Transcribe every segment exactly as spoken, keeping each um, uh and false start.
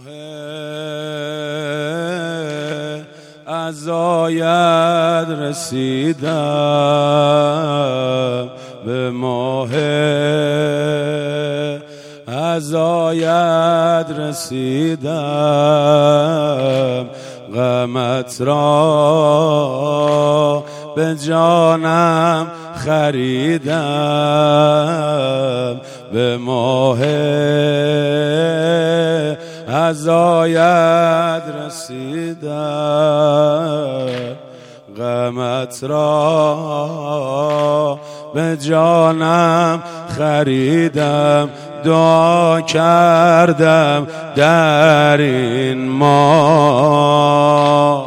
عزایت رسیدم، به ماه عزایت رسیدم، غمت را به جانم خریدم، به ماه عزایت رسیدم، غمت را به جانم خریدم، دعا کردم در این ماه،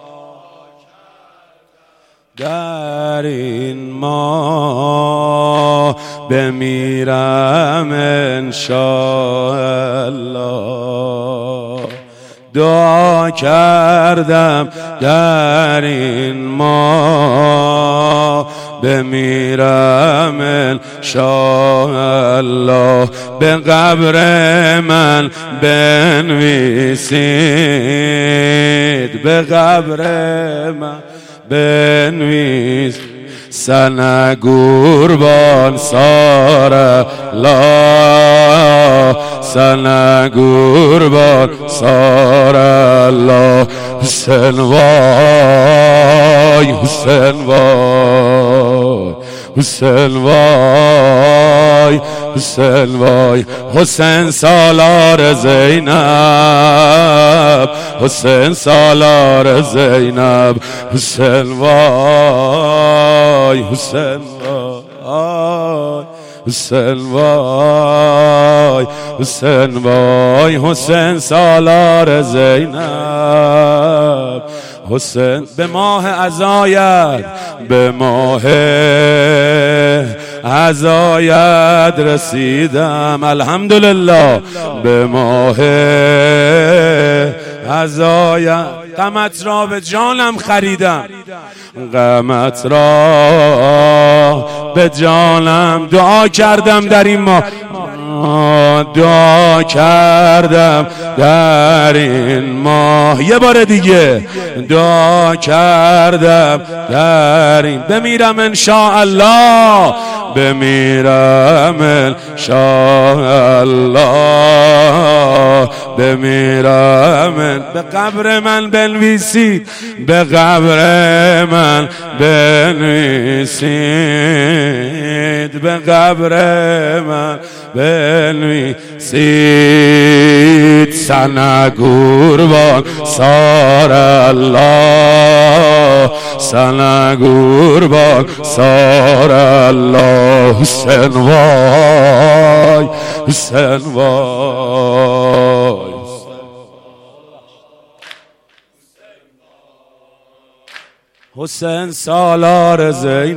در این ماه بمیرم انشاءالله، دعا کردم در این ماه بمیرم انشاءالله، به قبر من بنویسید، به قبر من بنویس سنه قربان سار الله، سنه قربان سار الله، حسین وای حسین وای حسین وای حسین وای، حسین سالار زینب، حسین سالار زینب، حسین وای حسین وای حسین وای حسین وای، حسین سالار زینب، حسین به ماه عزایت، به ماه عزایت رسیدم، الحمدلله، به ماه عزایت، غمت را به جانم خریدم، غمت را به جانم، دعا کردم در این ماه، دعا کردم در این ماه، یه بار دیگه دعا کردم در این، بمیرم انشاءالله، بمیرم انشاءالله، بمیرم، به قبر من بنویسید، به قبر من بنویسید، به قبر من بنویسید سنه قربان سار الله، سنه قربان سار الله، حسین وای حسین وای، حسین سالار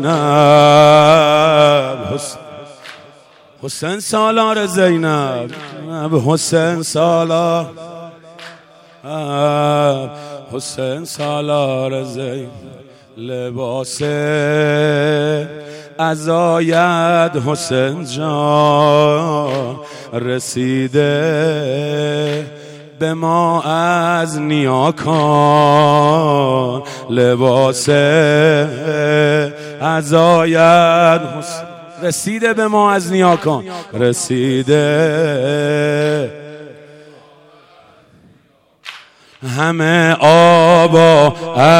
زینب، حسین سالار زینب، حسین سالار، حسین سالار زینب، لباس عزایت حسین جان رسیده به ما از نیاکان، لباس عزایت رسیده به ما از نیاکان، رسیده همه آبا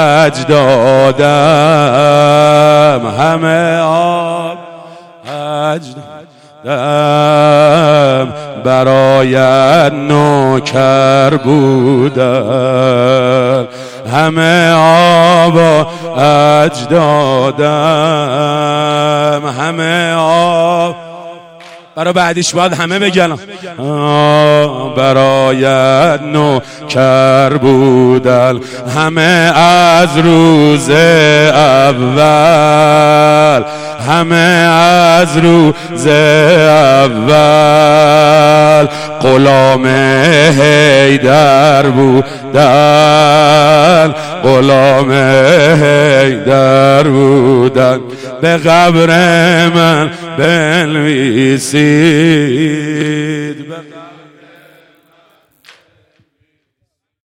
اجدادم، همه آب اجدادم برایت نوکر بودن، همه آبا اجدادم، همه آب، برای بعدیش باید همه بگن، برایت نوکر بودن، همه از روز اول، همه از روز اول غلام حیدر بودن، غلام حیدر بودن، به قبر من بنویسی